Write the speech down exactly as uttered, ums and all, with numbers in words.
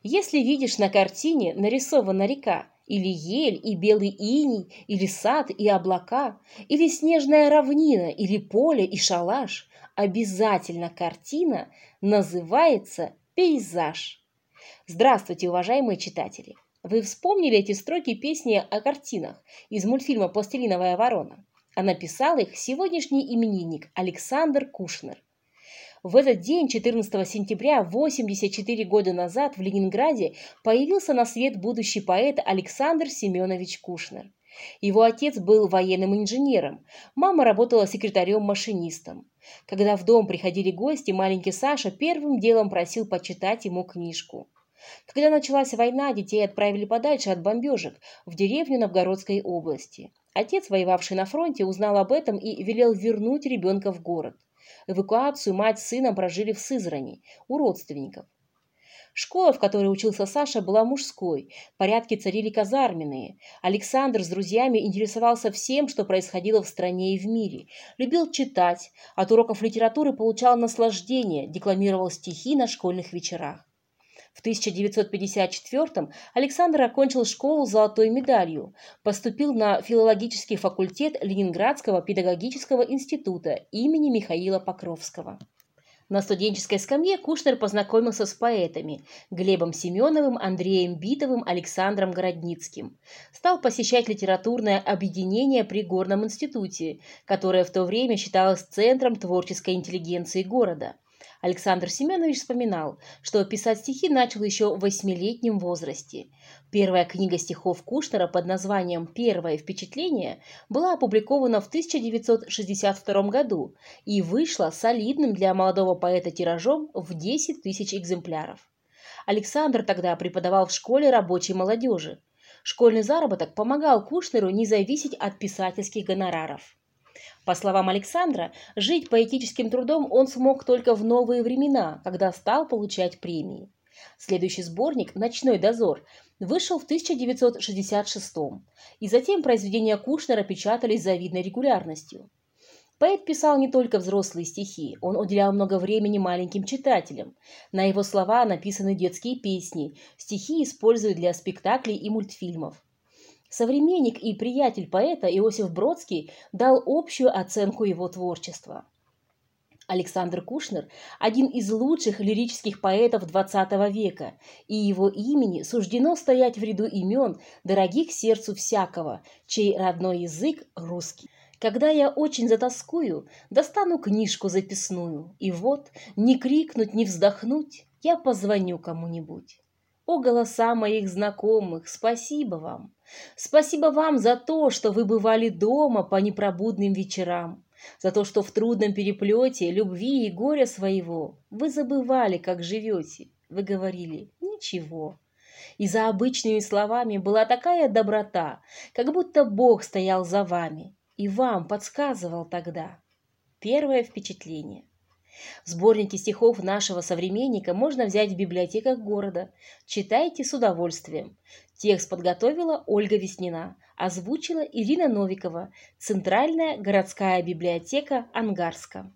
Если видишь на картине нарисована река, или ель, и белый иней, или сад, и облака, или снежная равнина, или поле, и шалаш, обязательно картина называется пейзаж. Здравствуйте, уважаемые читатели! Вы вспомнили эти строки песни о картинах из мультфильма «Пластилиновая ворона»? А написал их сегодняшний именинник Александр Кушнер. В этот день, четырнадцатого сентября, восемьдесят четыре года назад, в Ленинграде появился на свет будущий поэт Александр Семенович Кушнер. Его отец был военным инженером, мама работала секретарем-машинистом. Когда в дом приходили гости, маленький Саша первым делом просил почитать ему книжку. Когда началась война, детей отправили подальше от бомбежек, в деревню Новгородской области. Отец, воевавший на фронте, узнал об этом и велел вернуть ребенка в город. Эвакуацию мать с сыном прожили в Сызрани, у родственников. Школа, в которой учился Саша, была мужской, порядки царили казарменные. Александр с друзьями интересовался всем, что происходило в стране и в мире. Любил читать, от уроков литературы получал наслаждение, декламировал стихи на школьных вечерах. В тысяча девятьсот пятьдесят четвёртом Александр окончил школу с золотой медалью, поступил на филологический факультет Ленинградского педагогического института имени Михаила Покровского. На студенческой скамье Кушнер познакомился с поэтами Глебом Семеновым, Андреем Битовым, Александром Городницким. Стал посещать литературное объединение при Горном институте, которое в то время считалось центром творческой интеллигенции города. Александр Семенович вспоминал, что писать стихи начал еще в восьмилетнем возрасте. Первая книга стихов Кушнера под названием «Первое впечатление» была опубликована в тысяча девятьсот шестьдесят втором году и вышла солидным для молодого поэта тиражом в десять тысяч экземпляров. Александр тогда преподавал в школе рабочей молодежи. Школьный заработок помогал Кушнеру не зависеть от писательских гонораров. По словам Александра, жить поэтическим трудом он смог только в новые времена, когда стал получать премии. Следующий сборник «Ночной дозор» вышел в тысяча девятьсот шестьдесят шестом, и затем произведения Кушнера печатались с завидной регулярностью. Поэт писал не только взрослые стихи, он уделял много времени маленьким читателям. На его слова написаны детские песни, стихи используют для спектаклей и мультфильмов. Современник и приятель поэта Иосиф Бродский дал общую оценку его творчества. Александр Кушнер – один из лучших лирических поэтов двадцатого века, и его имени суждено стоять в ряду имен, дорогих сердцу всякого, чей родной язык – русский. Когда я очень затоскую, достану книжку записную, и вот, не крикнуть, не вздохнуть, я позвоню кому-нибудь. О, голоса моих знакомых, спасибо вам! Спасибо вам за то, что вы бывали дома по непробудным вечерам, за то, что в трудном переплете любви и горя своего вы забывали, как живете, вы говорили «ничего». И за обычными словами была такая доброта, как будто Бог стоял за вами и вам подсказывал тогда. Первое впечатление. Сборники стихов нашего современника можно взять в библиотеках города. Читайте с удовольствием. Текст подготовила Ольга Веснина, озвучила Ирина Новикова, Центральная городская библиотека Ангарска.